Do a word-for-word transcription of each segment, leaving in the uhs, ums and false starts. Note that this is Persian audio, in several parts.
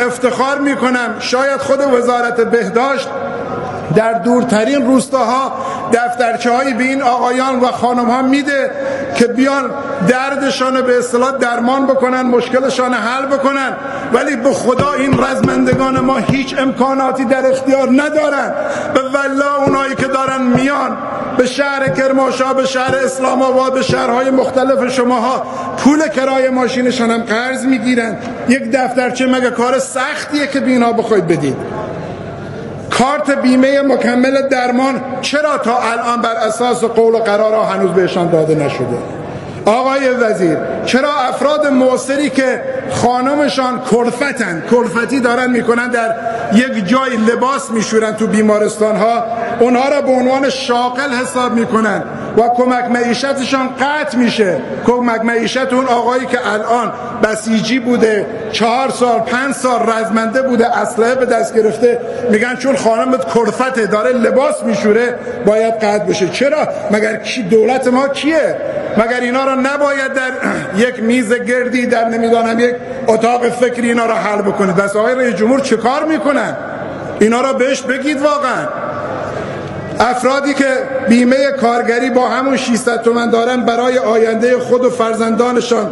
افتخار میکنم شاید خود وزارت بهداشت در دورترین روستاها دفترچه هایی به این آقایان و خانم ها میده که بیان دردشان به اصطلاح درمان بکنن، مشکلشان حل بکنن، ولی به خدا این رزمندگان ما هیچ امکاناتی در اختیار ندارن. به والله اونایی که دارن میان به شهر کرمانشاه، به شهر اسلام آباد، به شهرهای مختلف شماها پول کرایه ماشینشان هم قرض میگیرن. یک دفترچه مگه کار سختیه که بینا بخواید بدید؟ کارت بیمه مکمل درمان چرا تا الان بر اساس قول و قرارها هنوز بهشان داده نشده؟ آقای وزیر، چرا افراد معسری که خانمشان کلفتن، کلفتی دارن میکنن، در یک جای لباس میشورن تو بیمارستان ها، اونها را به عنوان شاغل حساب میکنن و کمک معیشتشان قطع میشه؟ کمک معیشت اون آقایی که الان بسیجی بوده، چهار سال پنج سال رزمنده بوده، اسلحه به دست گرفته، میگن چون خانمت کلفته داره لباس میشوره باید قطع بشه. چرا؟ مگر کی دولت ما کیه؟ مگر اینا را نباید در یک میز گردی، در نمیدانم یک اتاق فکری اینا را حل بکنید؟ بس آقای رئیس جمهور چه کار میکنن؟ اینا را بهش بگید. واقعا افرادی که بیمه کارگری با همون ششصد تومان دارن برای آینده خود و فرزندانشان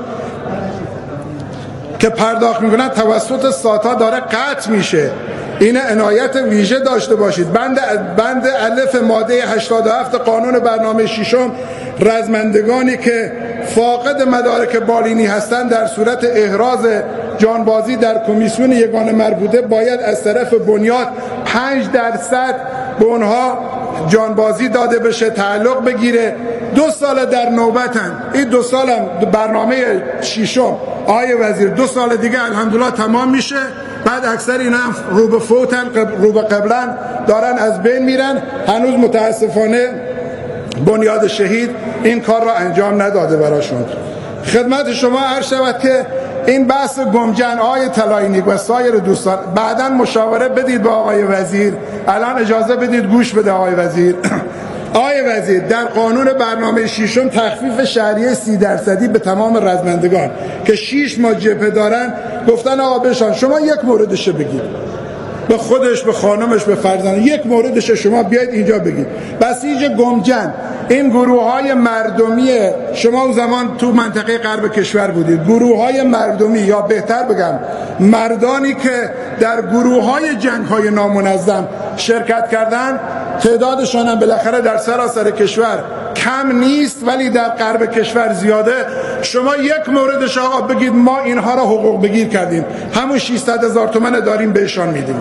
که پرداخت میکنن توسط ساتا داره قطع میشه. این عنایت ویژه داشته باشید. بند بند الف ماده هشتاد و هفت قانون برنامه ششم، رزمندگانی که فاقد مدارک بالینی هستند در صورت احراز جانبازی در کمیسیون یگانه مربوطه باید از طرف بنیاد پنج درصد به اونها جانبازی داده بشه، تعلق بگیره. دو سال در نوبتن. این دو سال هم برنامه ششم آقای وزیر، دو سال دیگه الحمدلله تمام میشه. بعد اکثر اینا هم رو به فوتن، رو به قبلن، دارن از بین میرن. هنوز متاسفانه بنیاد شهید این کار را انجام نداده براشون. خدمت شما عرض شود که این بحث گمجن آقای طلایینی و سایر دوستان بعداً مشاوره بدید با آقای وزیر. الان اجازه بدید گوش بده آقای وزیر. آقای وزیر، در قانون برنامه ششم تخفیف شهریه سی درصدی به تمام رزمندگان که شش ماه جبهه دارن گفتن آقا بشان شما یک موردش بگید، به خودش، به خانمش، به فرزند، یک موردش شما بیاید اینجا بگید. بسیج گمجن، این گروه های مردمی شما اون زمان تو منطقه غرب کشور بودید، گروه های مردمی یا بهتر بگم مردانی که در گروه های جنگ های نامنظم شرکت کردن، تعدادشان هم بالاخره در سراسر کشور کم نیست ولی در غرب کشور زیاده. شما یک موردش آقا بگید ما اینها را حقوق بگیر کردیم، همون ششصد هزار تومان داریم بهشان میدیم.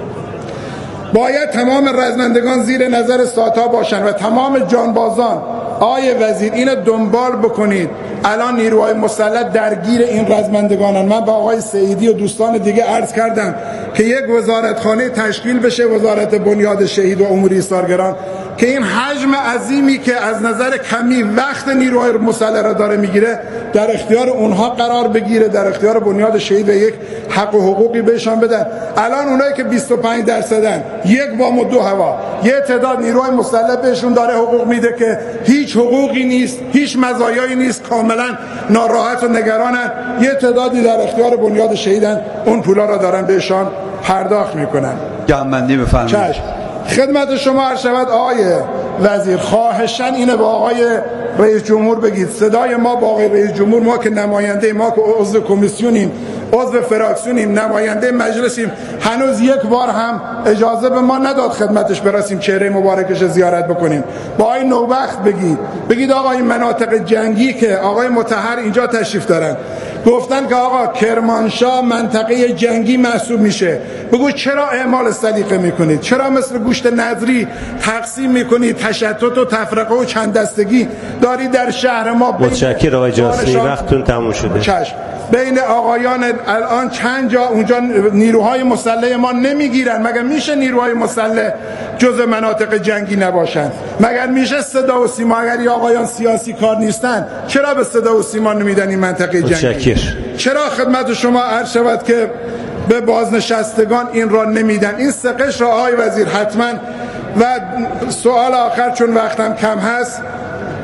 باید تمام رزمندگان زیر نظر ساتا باشن و تمام جانبازان. آقای وزیر اینو دنبال بکنید. الان نیروهای مسلح درگیر این رزمندگانن. من با آقای سعیدی و دوستان دیگه عرض کردم که یک وزارتخانه تشکیل بشه، وزارت بنیاد شهید و امور ایثارگران، که این حجم عظیمی که از نظر کمی وقت نیروهای مسلح را داره میگیره در اختیار اونها قرار بگیره، در اختیار بنیاد شهید و یک حق و حقوقی بهشان بدن. الان اونایی که بیست و پنج درصدن، یک بام و دو هوا، یه تعداد نیروهای مسلح بهشون داره حقوق میده که هیچ حقوقی نیست، هیچ مزایایی نیست، کاملا ناراحت و نگرانن. یه تعدادی در اختیار بنیاد شهیدن، اون پولا را دارن بهشان پرداخت میکنن. جمع‌بندی بفرمایید. خدمت شما عرض شود آقای وزیر، خواهشاً اینه با آقای رئیس جمهور بگید، صدای ما با آقای رئیس جمهور، ما که نماینده، ما که عضو کمیسیونیم، عضو فراکسیونیم، نماینده مجلسیم، هنوز یک بار هم اجازه به ما نداد خدمتش برسیم چهره مبارکش زیارت بکنیم. با آقای نوبخت بگید بگید آقا این مناطق جنگی که آقای مطهر اینجا تشریف دارن گفتن که آقا کرمانشاه منطقه جنگی محسوب میشه، بگو چرا اعمال سلیقه میکنید؟ چرا مثل گوشت نظری تقسیم میکنید؟ تشتت و تفرقه و چند دستگی داری در شهر ما. متشکرم آقای جاسمی، وقتتون تموم شده. چشم. بین آقایان الان چند جا اونجا نیروهای مسلح ما نمیگیرن. مگر میشه نیروهای مسلح جزء مناطق جنگی نباشن؟ مگر میشه صدا و سیما؟ اگر آقایان سیاسی کار نیستن چرا به صدا و سیما نمیدن این منطقه جنگی؟ متشکرم. چرا خدمت شما عرض شود که به بازنشستگان این را نمیدن؟ این سقش را آقای وزیر حتما. و سوال آخر چون وقتم کم هست،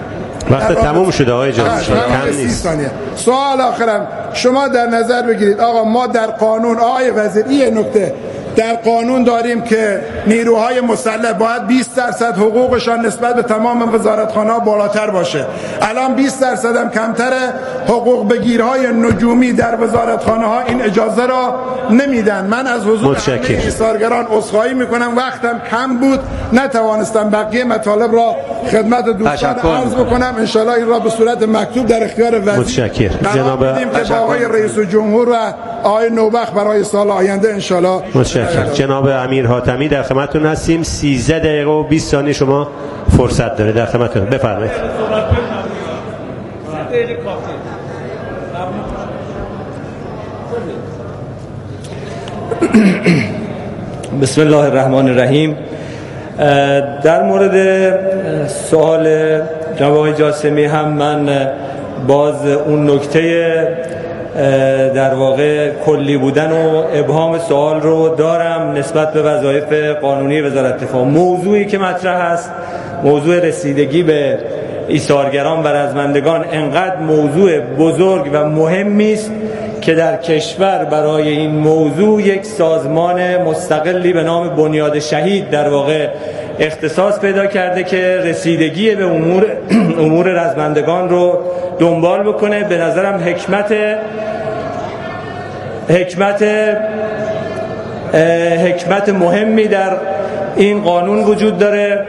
وقت تموم شده آقای جاسمی، کم نیست. سوال آخرم، شما در نظر بگیرید آقا ما در قانون، آقای وزیر این نکته در قانون داریم که نیروهای مسلح باید بیست درصد حقوقشان نسبت به تمام وزارتخانه‌ها بالاتر باشه. الان بیست درصد هم کمتره. حقوق بگیرهای نجومی در وزارتخانه‌ها این اجازه را نمیدن. من از حضور همه ایثارگران عذرخواهی میکنم، وقتم کم بود نتوانستم بقیه مطالب را خدمت دوستان عرض بکنم. ان شاءالله این را به صورت مکتوب در اختیار وزیر جناب بدیم که با آقای رئیس جمهور و آقای نوبخت برای سال آینده ان شاءالله. جناب امیر حاتمی در خدمتتون هستیم. سیزده دقیقه و بیست ثانیه شما فرصت داره، در خدمتتون، بفرمایید. بسم الله الرحمن الرحیم. در مورد سوال جناب آقای جاسمی هم من باز اون نکته در واقع کلی بودن و ابهام سوال رو دارم نسبت به وظایف قانونی وزارت دفاع. موضوعی که مطرح است، موضوع رسیدگی به ایثارگران و رزمندگان، انقدر موضوع بزرگ و مهمی است که در کشور برای این موضوع یک سازمان مستقلی به نام بنیاد شهید در واقع اختصاص پیدا کرده که رسیدگی به امور امور رزمندگان رو دنبال بکنه. به نظرم حکمت حکمت حکمت مهمی در این قانون وجود داره.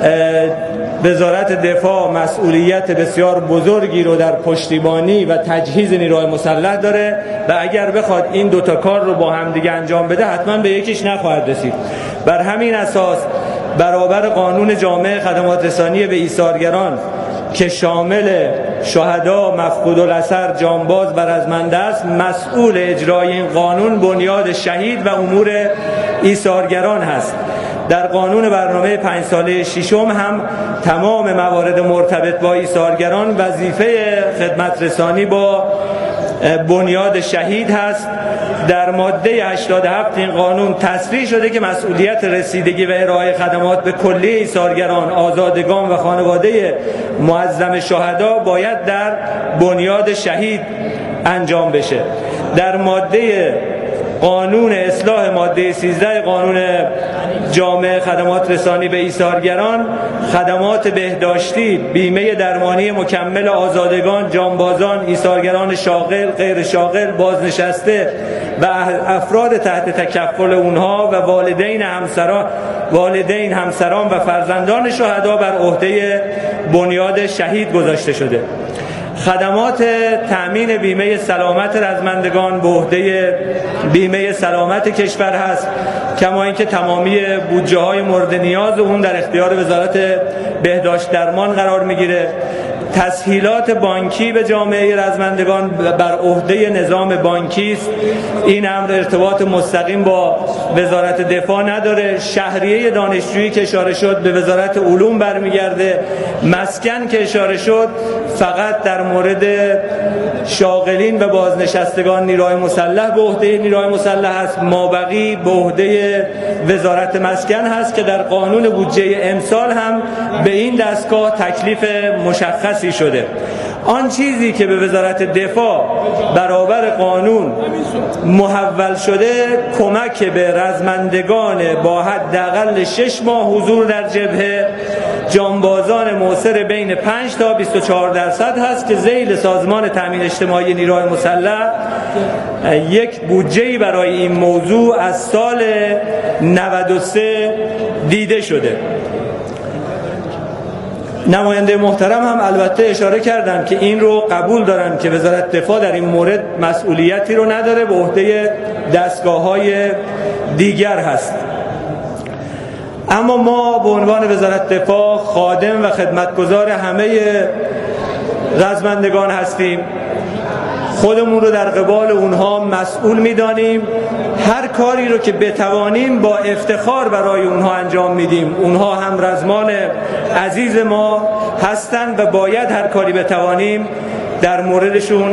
وزارت دفاع مسئولیت بسیار بزرگی رو در پشتیبانی و تجهیز نیروهای مسلح داره و اگر بخواد این دوتا کار رو با هم دیگه انجام بده حتما به یکیش نخواهد رسید. بر همین اساس برابر قانون جامع خدمات رسانی به ایثارگران که شامل شهدا، مفقود الاثر، جانباز و رزمنده است، مسئول اجرای این قانون بنیاد شهید و امور ایثارگران هست. در قانون برنامه پنج ساله ششم هم تمام موارد مرتبط با ایثارگران وظیفه خدمت رسانی با بنیاد شهید هست. در ماده هشتاد و هفت این قانون تصریح شده که مسئولیت رسیدگی و ارائه خدمات به کلیه ایثارگران، آزادگان و خانواده معظم شهدا باید در بنیاد شهید انجام بشه. در ماده قانون اصلاح ماده سیزده قانون جامع خدمات رسانی به ایثارگران، خدمات بهداشتی، بیمه درمانی مکمل آزادگان، جانبازان، ایثارگران شاغل، غیر شاغل، بازنشسته و افراد تحت تکفل اونها و والدین همسران والدین همسران و فرزندان شهدا بر عهده بنیاد شهید گذاشته شده. خدمات تأمین بیمه سلامت رزمندگان به عهده بیمه سلامت کشور هست، کما اینکه تمامی بودجه های مورد نیاز اون در اختیار وزارت بهداشت درمان قرار میگیره. تسهیلات بانکی به جامعه رزمندگان بر عهده نظام بانکی است. این امر ارتباط مستقیم با وزارت دفاع نداره. شهریه دانشجویی که اشاره شد به وزارت علوم برمیگرده. مسکن که اشاره شد فقط در مورد شاغلین و بازنشستگان نیروهای مسلح به عهده نیروهای مسلح است. مابقی به عهده وزارت مسکن هست که در قانون بودجه امسال هم به این دستگاه تکلیف مشخصی شده. آن چیزی که به وزارت دفاع برابر قانون محول شده کمک به رزمندگان با حداقل شش ماه حضور در جبهه، جانبازان معاصر بین پنج تا بیست و چهار درصد هست که ذیل سازمان تامین اجتماعی نیروهای مسلح یک بودجه‌ای برای این موضوع از سال نود و سه دیده شده. نماینده محترم هم البته اشاره کردن که این رو قبول دارن که وزارت دفاع در این مورد مسئولیتی رو نداره، به عهده دستگاه‌های دیگر هست. اما ما به عنوان وزارت دفاع خادم و خدمتگزار همه رزمندگان هستیم. خودمون رو در قبال اونها مسئول می‌دانیم. هر کاری رو که بتوانیم با افتخار برای اونها انجام میدیم. اونها هم رزمان عزیز ما هستند و باید هر کاری بتوانیم در موردشون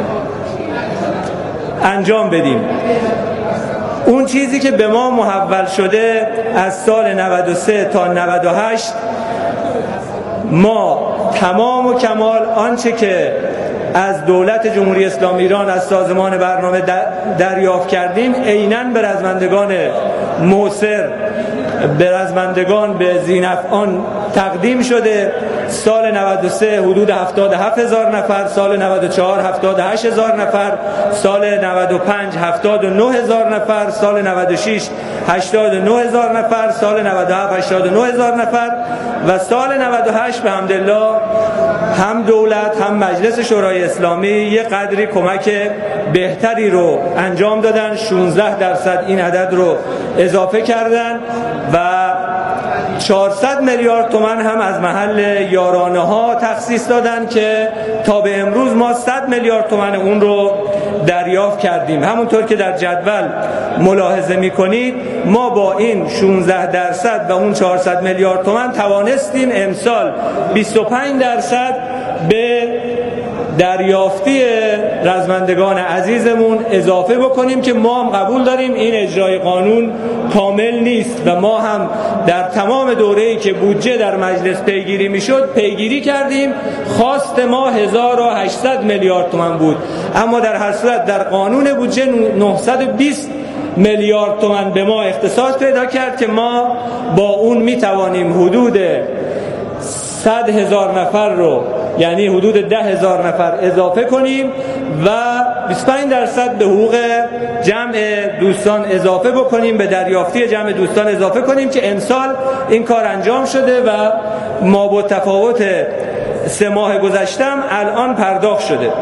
انجام بدیم. اون چیزی که به ما محول شده از سال نود و سه تا نود و هشت، ما تمام و کمال آنچه که از دولت جمهوری اسلامی ایران از سازمان برنامه دریافت کردیم عیناً به رزمندگان موثر، به رزمندگان به ذی‌نفعان تقدیم شده. سال نود و سه حدود هفتاد و هفت هزار نفر، سال نود و چهار هفتاد و هشت هزار نفر، سال نود و پنج هفتاد و نه هزار نفر، سال نود و شش هشتاد و نه هزار نفر، سال نود و هفت هشتاد و نه هزار نفر و سال نود و هشت به حمدالله هم دولت هم مجلس شورای اسلامی یک قدری کمک بهتری رو انجام دادن، شانزده درصد این عدد رو اضافه کردن و چهارصد میلیارد تومان هم از محل یارانه ها تخصیص دادن که تا به امروز ما صد میلیارد تومان اون رو دریافت کردیم. همونطور که در جدول ملاحظه میکنید ما با این شانزده درصد و اون چهارصد میلیارد تومان توانستیم امسال بیست و پنج درصد به دریافتی رزمندگان عزیزمون اضافه بکنیم که ما هم قبول داریم این اجرای قانون کامل نیست و ما هم در تمام دوره‌ای که بودجه در مجلس پیگیری میشد پیگیری کردیم. خواست ما هزار و هشتصد میلیارد تومان بود، اما در هر صورت در قانون بودجه نهصد و بیست میلیارد تومان به ما اختصاص پیدا کرد که ما با اون میتوانیم حدود صد هزار نفر رو، یعنی حدود ده هزار نفر اضافه کنیم و بیست و پنج درصد به حقوق جمع دوستان اضافه بکنیم، به دریافتی جمع دوستان اضافه کنیم که امسال این کار انجام شده و ما با تفاوت سه ماه گذشتم الان پرداخت شده.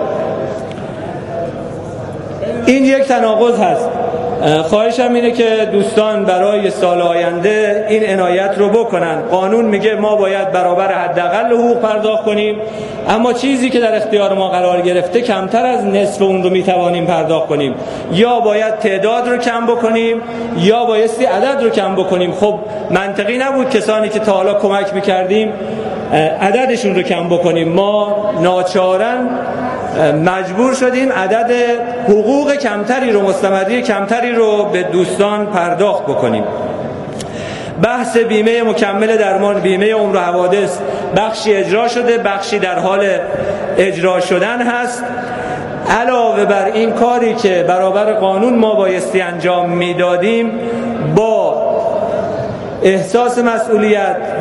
این یک تناقض هست. خواهشم اینه که دوستان برای سال آینده این عنایت رو بکنن. قانون میگه ما باید برابر حداقل حقوق پرداخت کنیم، اما چیزی که در اختیار ما قرار گرفته کمتر از نصف اون رو میتوانیم پرداخت کنیم. یا باید تعداد رو کم بکنیم یا بایستی عدد رو کم بکنیم. خب منطقی نبود کسانی که تا حالا کمک میکردیم عددشون رو کم بکنیم. ما ناچارن مجبور شدیم عدد حقوق کمتری رو، مستمری کمتری رو به دوستان پرداخت بکنیم. بحث بیمه مکمل درمان، بیمه عمر و حوادث، بخشی اجرا شده، بخشی در حال اجرا شدن هست. علاوه بر این کاری که برابر قانون ما بایستی انجام میدادیم، با احساس مسئولیت و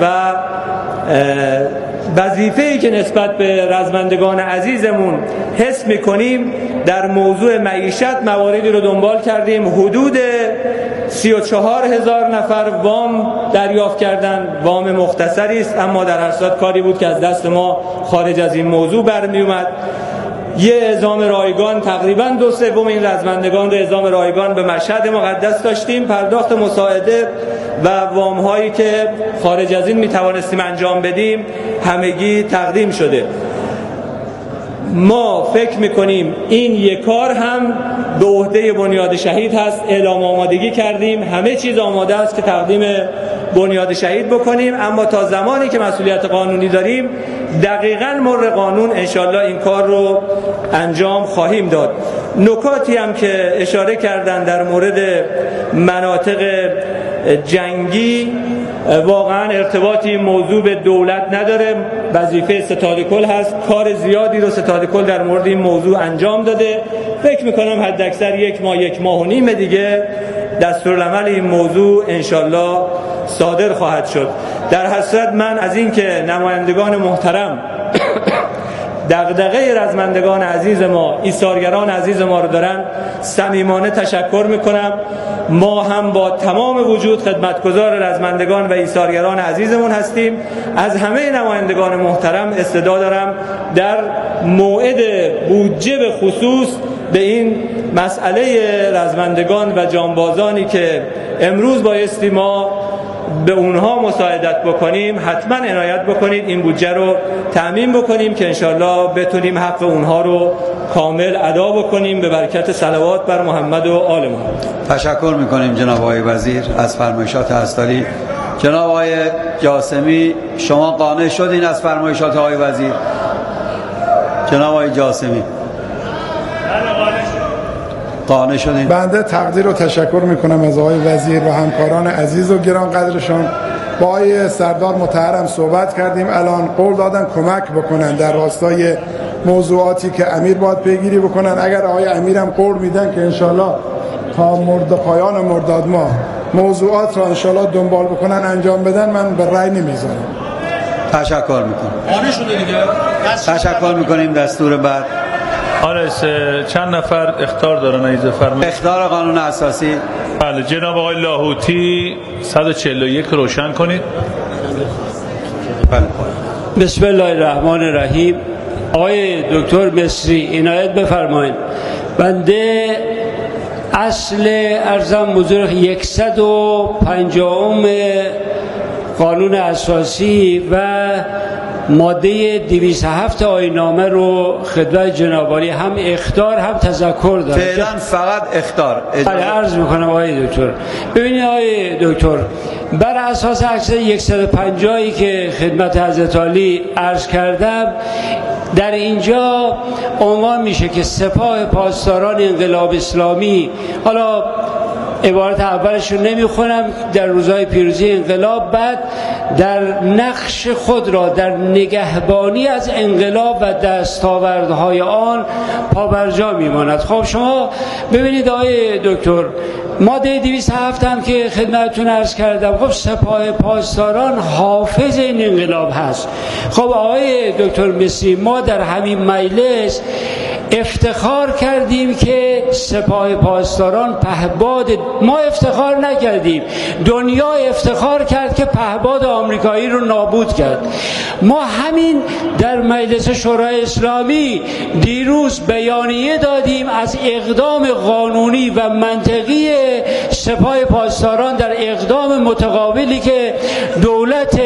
وظیفه‌ای که نسبت به رزمندگان عزیزمون حس می‌کنیم در موضوع معیشت مواردی رو دنبال کردیم. حدود سی و چهار هزار نفر وام دریافت کردن. وام مختصری است اما در هر صورت کاری بود که از دست ما خارج از این موضوع برمی اومد. یه اعزام رایگان، تقریبا دو سوم این رزمندگان رو اعزام رایگان به مشهد مقدس داشتیم. پرداخت مساعده و وام هایی که خارج از این می توانستیم انجام بدیم همگی تقدیم شده. ما فکر میکنیم این یک کار هم به عهده بنیاد شهید هست. اعلام آمادگی کردیم، همه چیز آماده است که تقدیم بنیاد شهید بکنیم، اما تا زمانی که مسئولیت قانونی داریم دقیقاً مر قانون انشالله این کار رو انجام خواهیم داد. نکاتی هم که اشاره کردن در مورد مناطق جنگی واقعا ارتباطی موضوع به دولت نداره، وظیفه ستاد کل هست. کار زیادی رو ستاد کل در مورد این موضوع انجام داده. فکر میکنم حد اکثر یک ماه یک ماه و نیم دیگه دستورالعمل این موضوع انشالله صادر خواهد شد. در هر صورت من از این که نمایندگان محترم دغدغه رزمندگان عزیز ما، ایثارگران عزیز ما رو دارن صمیمانه تشکر میکنم. ما هم با تمام وجود خدمتگزار رزمندگان و ایثارگران عزیزمون هستیم. از همه نمایندگان محترم استدعا دارم در موعد بودجه به خصوص به این مسئله رزمندگان و جانبازانی که امروز بایستی ما به اونها مساعدت بکنیم حتما عنایت بکنید، این بودجه رو تأمین بکنیم که انشالله بتونیم حق اونها رو کامل ادا بکنیم به برکت صلوات بر محمد و آل محمد. تشکر میکنیم جناب آقای وزیر از فرمایشات هستاری. جناب آقای جاسمی شما قانع شدین از فرمایشات آقای وزیر؟ جناب آقای جاسمی قانع شدین؟ بنده تقدیر و تشکر میکنم از آقای وزیر و همکاران عزیز و گرانقدرشان با آقای سردار مطهرم صحبت کردیم. الان قول دادن کمک بکنن در راستای موضوعاتی که امیر باید پیگیری بکنن. اگر آقای امیرم قول میدن که انشالله تا مرد پایان مرداد ماه موضوعات را انشالله دنبال بکنن انجام بدن، من به رأی نمیذارم. تشکر میکنم. تشکر میکنیم. دستور بعد. آره چند نفر اخطار دارن ایزه فرمایید. اخطار قانون اساسی. بله جناب آقای لاهوتی صد و چهل و یک روشن کنید. بله. بسم الله الرحمن الرحیم. آقای دکتر مصری عنایت بفرمایید. بنده اصل ارزم حضور صد و پنجاه قانون اساسی و ماده دویست و هفت آیین‌نامه رو خدمت جناب عالی هم اخطار هم تذکر دارم. فعلا فقط اخطار. بله عرض میکنم آقای دکتر. ببینید آقای دکتر، بر اساس اکثر صد و پنجاه که خدمت حضرت عالی عرض کردم، در اینجا عنوان میشه که سپاه پاسداران انقلاب اسلامی، حالا عبارت اولش رو نمیخونم، در روزهای پیروزی انقلاب، بعد در نقش خود را در نگهبانی از انقلاب و دستاوردهای آن پابرجا میماند. خب شما ببینید آقای دکتر، ماده دویست و هفت هم که خدمتتون عرض کردم، خب سپاه پاسداران حافظ این انقلاب هست. خب آقای دکتر مصری، ما در همین مجلس افتخار کردیم که سپاه پاسداران پهباد، ما افتخار نکردیم، دنیا افتخار کرد که پهباد آمریکایی رو نابود کرد. ما همین در مجلس شورای اسلامی دیروز بیانیه دادیم از اقدام قانونی و منطقی سپاه پاسداران در اقدام متقابلی که دولت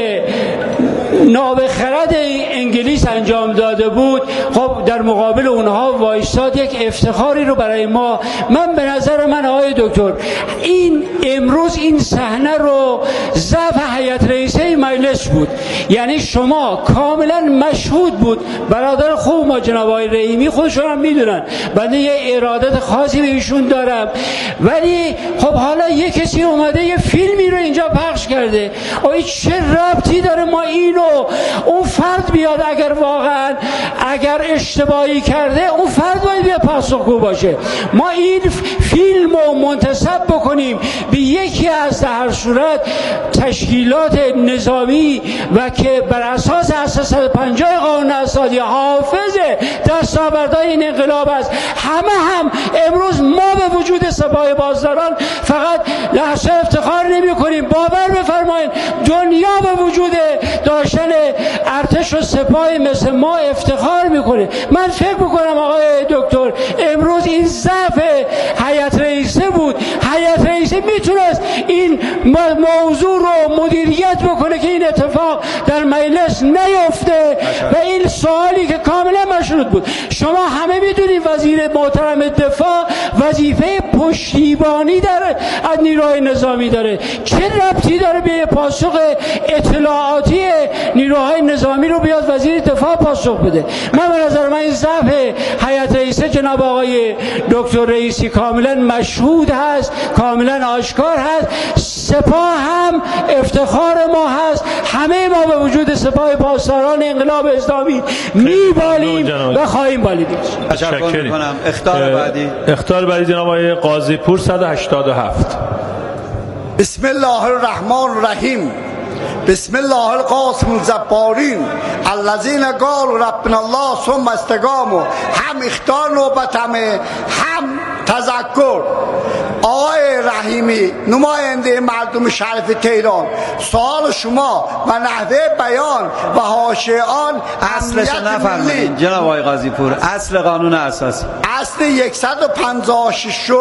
نابخرد انگلیس انجام داده بود. خب در مقابل اونها وایستاد، یک افتخاری رو برای ما. من به نظر من آقای دکتر، این امروز این صحنه رو ضعف هیئت رئیسه مجلس بود، یعنی شما کاملا مشهود بود. برادر خوب ما جناب آقای رحیمی خودشون هم میدونن، بنده یه ارادت خاصی به ایشون دارم، ولی خب حالا یه کسی اومده یه فیلمی رو اینجا پخش کرده. آیا چه ربطی داره ما اینو اون فرد بیاد، اگر واقعا اگر اشتباهی کرده اون فرد باید بیاد پاسخگو باشه. ما این فیلم رو منتسب بکنیم به یکی از در هر صورت تشکیلات نظامی و که بر اساس اساس صد و پنجاه قانون اساسی حافظ دستاوردهای این انقلاب است. همه هم امروز ما به وجود سپاه پاسداران فقط لحظه افتخار نمی کنیم، باور بفرمایید دنیا به وجود داشتن ارتش و سپاه مثل ما افتخار میکنه. من فکر میکنم آقای دکتر امروز این ضعف هیئت رئیسه بود. هیئت رئیسه میتونست این موضوع رو مدیریت بکنه که این اتفاق در مجلس نیفته و این سوالی که کاملا مشروط بود. شما همه میدونید وزیر محترم دفاع وظیفه پشتیبانی در از نیروهای نظامی داره. چه ربطی داره به پاسخ اطلاعاتی نیروهای نظامی رو بیاد وزیر دفاع پاسخ بده؟ من به نظر من این ضعف هیئت رئیسه جناب آقای دکتر رئیسی کاملا مشهود هست، کاملا آشکار هست. سپاه هم افتخار ما هست. همه ما به وجود سپاه پاسداران انقلاب اسلامی میبالیم و خواهیم بالید. تشکر میکنم. اخطار بعدی. اخطار بعدی جناب آقای قاضی پور صد و هشتاد و هفت. بسم الله الرحمن الرحیم. بسم الله القاسم الجبارین الذین قالوا ربنا الله ثم استقاموا. هم اخطار نوبتمه هم تذکر. آقای رحیمی نماینده مردم شریف تهران، سوال شما و نحوه بیان و حاشیه آن اصلش نفرمایید جناب آقای قاضی پور. اصل قانون اساسی، اصل صد و پنجاه و شش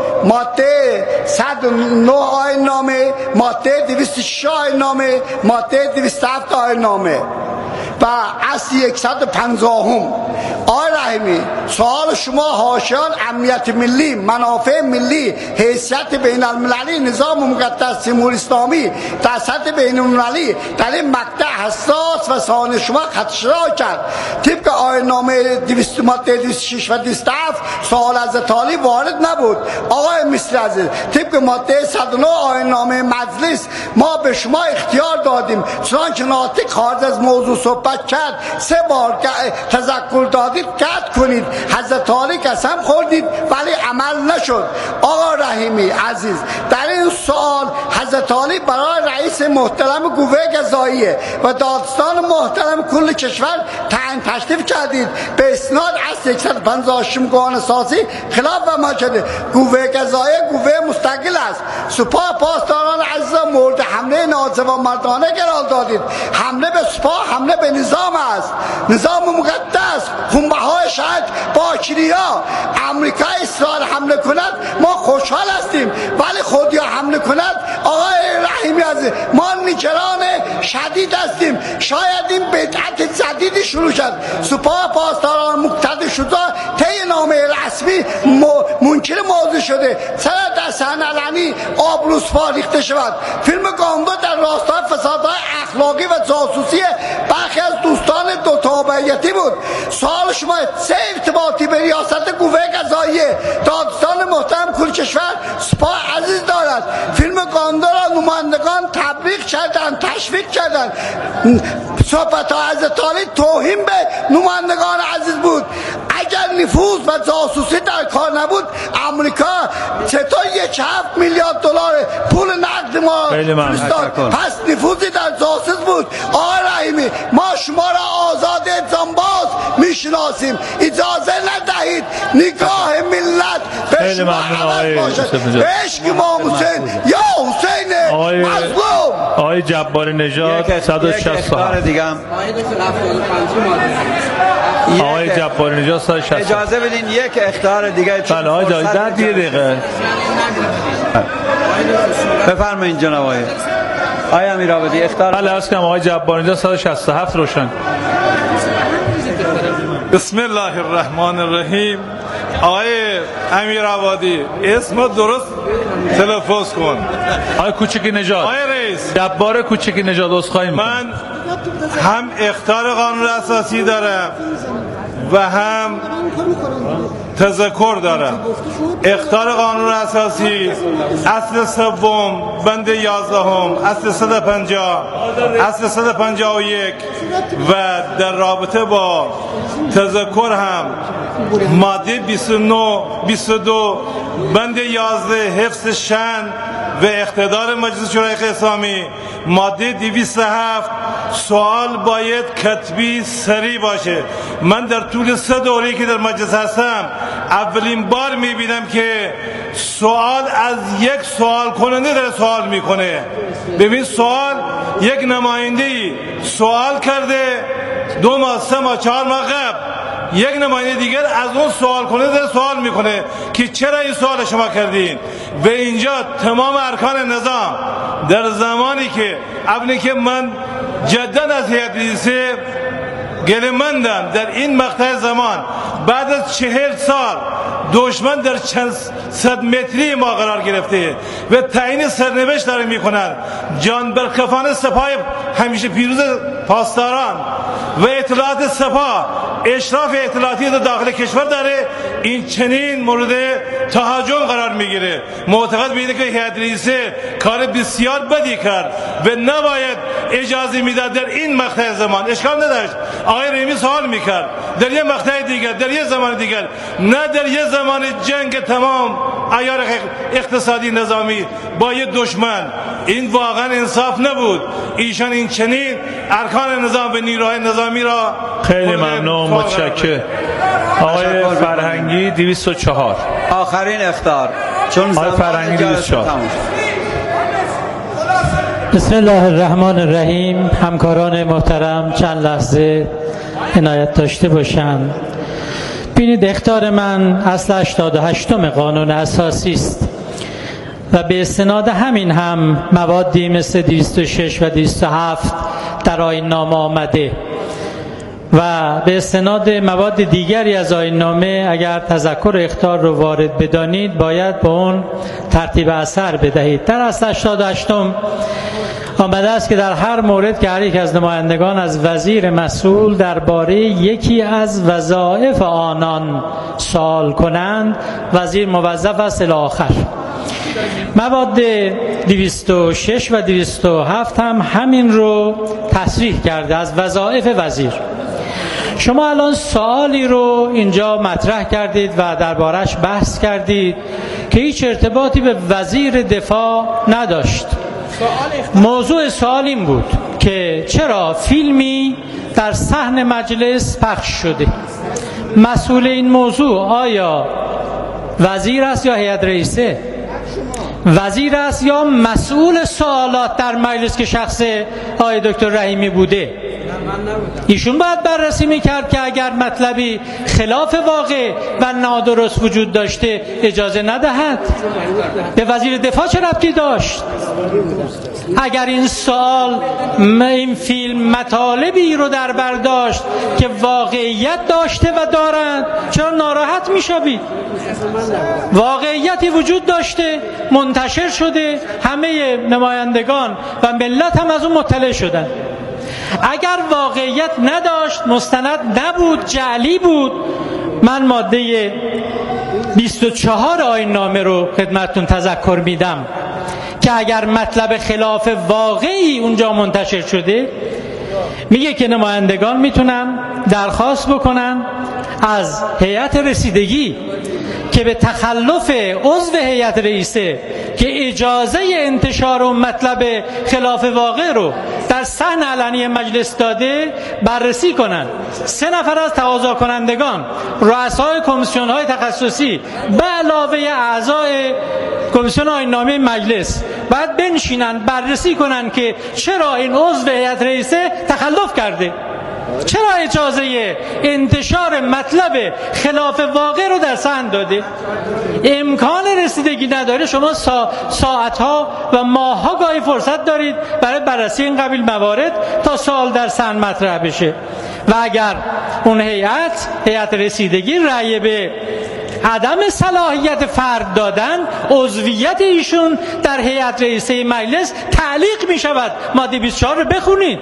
ماده صد و نه آیین‌نامه، ماده دویست و شش آیین‌نامه، ماده دویست و هفت آیین‌نامه. و اصل صد و پنجاه هم. آقای رحیمی، سوال شما حاشیان امنیت ملی، منافع ملی، حیثیت بین المللی نظام مقدس جمهوری اسلامی در سطح بین المللی در این مقطع حساس و سان شما خدشه‌را کرد. طبق آیین نامه دویست و شش و دویست و هفت سوال از طالب وارد نبود. آقای مصری عزیز، طبق ماده صد و نه آیین نامه مجلس ما به شما اختیار دادیم، چنانچه ناطق خارج از موضوع صحبت کرد سه بار تذکر دادید قطع کنید. حضرت علی قسم خوردید ولی عمل نشد. آقا رحیمی عزیز، در این سوال حضرت علی برای رئیس محترم قوه قضاییه و دادستان محترم کل کشور تعیین تشریف کردید. به اسناد از صد و پنجاه و هشت قانون اساسی خلاف عمل شده. قوه قضاییه قوه مستقل است. سپاه پاسداران عزیز مورد حمله ناجوانمردانه قرار دادید. حمله به سپاه حمله به نظام است، نظام مقدس. خونبهای شهید باکریا امریکا اسرائیل حمله کند ما خوشحال هستیم، ولی خودیا حمله کند آقای رحیمی عزیز ما نگران شدید هستیم. شاید این بدعت جدیدی شروع شد. سپاه پاسداران مقتدی شده طی نامه رسمی منکر موضوع شده. چرا در صحنه علنی آبروسپا ریخته شود؟ فیلم گاندو در راستای فسادهای اخلاقی و جاسوسی برخی از دوستان دو تابعیتی بود. سوال شما چه ارتباطی به ریاست قوه قضاییه دادستان محترم کل کشور سپاه عزیز دارد؟ فیلم گاندو را نمایندگان تبریک کردند، تشویق کردند. صحبت ها از طالب توهین به نمایندگان عزیز بود. اگر نفوذ و جاسوسی در کار نبود آمریکا چطور یک هفت میلیارد دلار پول نقد ما فرستاد؟ پس نفوذی در جاسوس بود. آقای رحیمی ما شما را آزاد جانباز میشناسیم، اجازه ندهید نگاه ملت به شما عوض باشد. به عشق امام حسین یا حسین مظلوم. آقای جبار نژاد صد و شصت و هفت دیگه هم آقای جبار نژاد صد و شصت و هفت اجازه بدین یک اختیار دیگه. بله آقای جای در دیگه دقیقه بفرمایید جناب آقای آقای امیرآبادی اختیار. بله عرض کنم آقای جبار نژاد صد و شصت و هفت روشن. بسم الله الرحمن الرحیم. آقای امیرآبادی اسم درست تلفظ کن. آقای کوچکی نژاد، آقای رئیس جبار کوچکی نژاد، عذرخواهی میکنم. من هم اخطار قانون اساسی دارم و هم تذکر دارم. اخطار قانون اساسی اصل سوم بند یازدهم اصل صد و پنجاه اصل صد و پنجاه و یک و در رابطه با تذکر هم ماده بیست و نه بیست و دو بند یازده حفظ شأن و اقتدار مجلس شورای اسلامی، ماده دویست و هفت سوال باید کتبی سریع باشه. من در طول سه دوره‌ای که در مجلس هستم اولین بار میبینم که سوال از یک سوال کننده داره سوال میکنه. ببین سوال یک نماینده‌ای سوال کرده دو ماه سه ماه چهار ماه قبل، یک نماینده دیگر از اون سوال کننده داره سوال میکنه که چرا این سوال شما کردین. و اینجا تمام ارکان نظام در زمانی که اولی که من جدا از هیئت رئیسه گله‌مندم در این مقطع زمان بعد از چهل سال دشمن در چند صد متری ما قرار گرفته و تعیین سرنوشت داره میکنن. جان برکفان سپاه همیشه پیروز پاسداران و اطلاعات سپاه اشراف اطلاعاتی در داخل کشور داره، این چنین مورد تهاجم قرار میگیره. معتقد میده که هیئت رئیسه کار بسیار بدی کرد و نباید اجازه میداد در این مقطع زمان. اشکال نداشت آقای رحیمی سوال میکرد در یه مقطع دیگر در یه زمان دیگر، نه در یه زمان جنگ تمام عیار اقتصادی نظامی با یه دشمن. این واقعا انصاف نبود. ایشان این چنین ارکان نظام و نیروهای نظامی را خیلی ممنون، متشکرم. آقای فرهنگی دویست و چهار آخرین اختیار چون آقای فرهنگی دویست و چهار. بسم الله الرحمن الرحیم. همکاران محترم چند لحظه عنایت داشته باشند. ببینید اخطار من اصل هشتاد و هشتم قانون اساسی است و به استناد همین هم موادی مثل دویست و شش و دویست و هفت در آیین نامه آمده و به استناد مواد دیگری از آیین‌نامه اگر تذکر اخطار رو وارد بدانید باید با اون ترتیب اثر بدهید. در اصل هشتاد و هشتم آمده است که در هر مورد که هر یک از نمایندگان از وزیر مسئول درباره یکی از وظایف آنان سوال کنند وزیر موظف است الی آخر. مواد دویست و شش و دویست و هفت هم همین رو تصریح کرده از وظایف وزیر. شما الان سوالی رو اینجا مطرح کردید و دربارش بحث کردید که هیچ ارتباطی به وزیر دفاع نداشت. موضوع سوال این بود که چرا فیلمی در صحن مجلس پخش شده؟ مسئول این موضوع آیا وزیر است یا هیئت رئیسه؟ وزیر است یا مسئول سوالات در مجلس که شخص آقای دکتر رحیمی بوده؟ ایشون باید بررسی میکرد که اگر مطلبی خلاف واقع و نادرست وجود داشته اجازه ندهد. به وزیر دفاع چه ربطی داشت؟ اگر این سوال این فیلم مطالبی رو در بر داشت که واقعیت داشته و دارند چرا ناراحت میشوید؟ واقعیتی وجود داشته، منتشر شده، همه نمایندگان و ملت هم از اون مطلع شدن. اگر واقعیت نداشت، مستند نبود، جعلی بود، من ماده بیست و چهار آیین نامه رو خدمتتون تذکر میدم که اگر مطلب خلاف واقعی اونجا منتشر شده میگه که نمایندگان میتونن درخواست بکنن از هیئت رسیدگی که به تخلف عضو هیئت رئیسه که اجازه انتشار و مطلب خلاف واقع رو در صحن علنی مجلس داده بررسی کنند. سه نفر از تقاضا کنندگان رؤسای کمیسیون های تخصصی به علاوه اعضای کمیسیون آیین‌نامه مجلس باید بنشینن بررسی کنن که چرا این عضو هیئت رئیسه تخلف کرده، چرا اجازه انتشار مطلب خلاف واقع رو در صحن داده. امکان رسیدگی نداره، شما سا ساعتها و ماهها گاهی فرصت دارید برای بررسی این قبیل موارد تا سوال در صحن مطرح بشه و اگر اون هیئت هیئت رسیدگی رأی به عدم صلاحیت فرد دادن، عضویت ایشون در هیئت رئیسه مجلس تعلیق می شود. ماده بیست و چهار رو بخونید.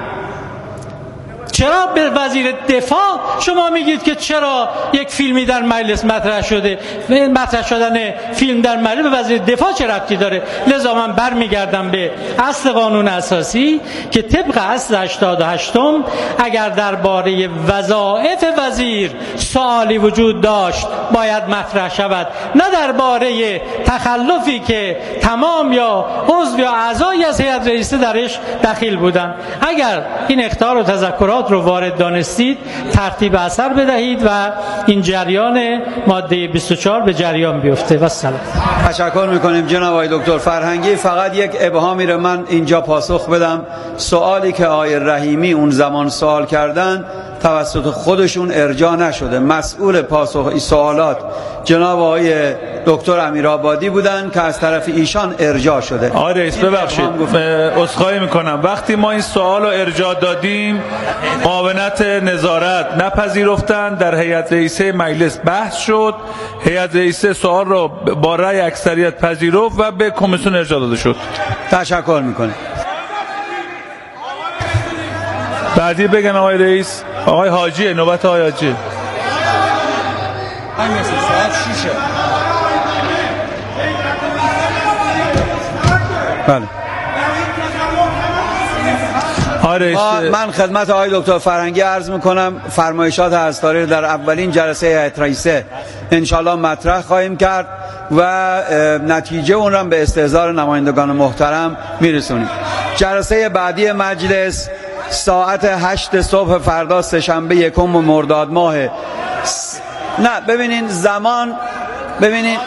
چرا به وزیر دفاع شما میگید که چرا یک فیلمی در مجلس مطرح شده؟ مطرح شدن فیلم در مجلس به وزیر دفاع چه ربطی داره؟ لذا من برمیگردم به اصل قانون اساسی که طبق اصل هشتاد و هشتم اگر درباره وظایف وزیر سوالی وجود داشت باید مطرح شود، نه درباره تخلفی که تمام یا عضو یا اعضایی از هیئت رئیسه درش دخیل بودن. اگر این اخطار و تذکرات رو وارد دانستید ترتیب اثر بدهید و این جریان ماده بیست و چهار به جریان بیفته. و سلام. تشکر میکنیم جناب آقای دکتر فرهنگی. فقط یک ابهامی رو من اینجا پاسخ بدم. سوالی که آقای رحیمی اون زمان سوال کردن توسط خودشون ارجاع نشده. مسئول پاسخ این سوالات جناب آقای دکتر امیرآبادی بودن که از طرف ایشان ارجاع شده. آقای رئیس ببخشید عذرخواهی میکنم، وقتی ما این سوال رو ارجاع دادیم معاونت نظارت نپذیرفتن، در هیئت رئیسه مجلس بحث شد، هیئت رئیسه سوال رو با رأی اکثریت پذیرفت و به کمیسیون ارجاع داده شد. تشکر میکنم. بعدی بگن آقای رئیس. آقای حاجی، نوبت آقای حاجی. بله. آره من خدمت آقای دکتر فرهنگی عرض میکنم فرمایشات هستاری در اولین جلسه هیئت رئیسه انشالله مطرح خواهیم کرد و نتیجه اون را به استحضار نمایندگان محترم میرسونیم. جلسه بعدی مجلس ساعت هشت صبح فردا سه‌شنبه یکم مرداد ماه س... نه ببینین زمان ببینین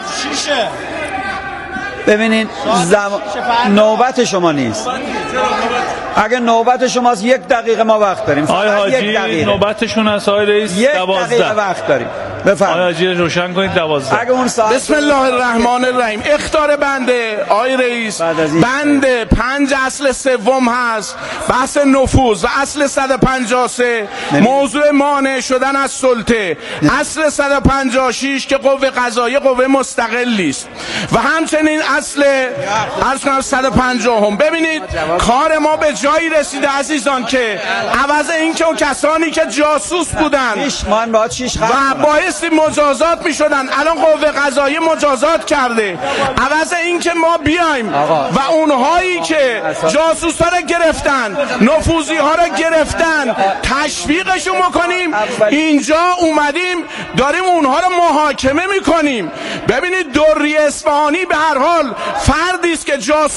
ببینین زمان نوبت شما نیست. اگه نوبت شماست یک دقیقه ما وقت داریم. آقای حاجی نوبتشون هست آقای رئیس. یک دقیقه وقت داریم. آقای حاجی روشن کنید. دوازده. اگه اون ساعت بسم الله الرحمن الرحیم. اخطار بنده آقای رئیس، بنده پنج اصل سوم هست، بحث نفوذ و اصل صد و پنجاه و سه موضوع مانع شدن از سلطه، اصل صد و پنجاه و شش که قوه قضاییه قوه مستقلی است و همچنین اصل عرض کنم صد و پنجاه هم. ببینید کار ما به جایی رسیده عزیزان که عوض اینکه اون کسانی که جاسوس بودن و بایستی مجازات می شدن الان قوه قضاییه مجازات کرده، عوض اینکه ما بیایم و اونهایی که جاسوس ها را گرفتن، نفوذی ها را گرفتن تشویقشون میکنیم، اینجا اومدیم داریم اونها را محاکمه میکنیم. ببینید دوری اصفهانی به هر حال فردی است که جاسوس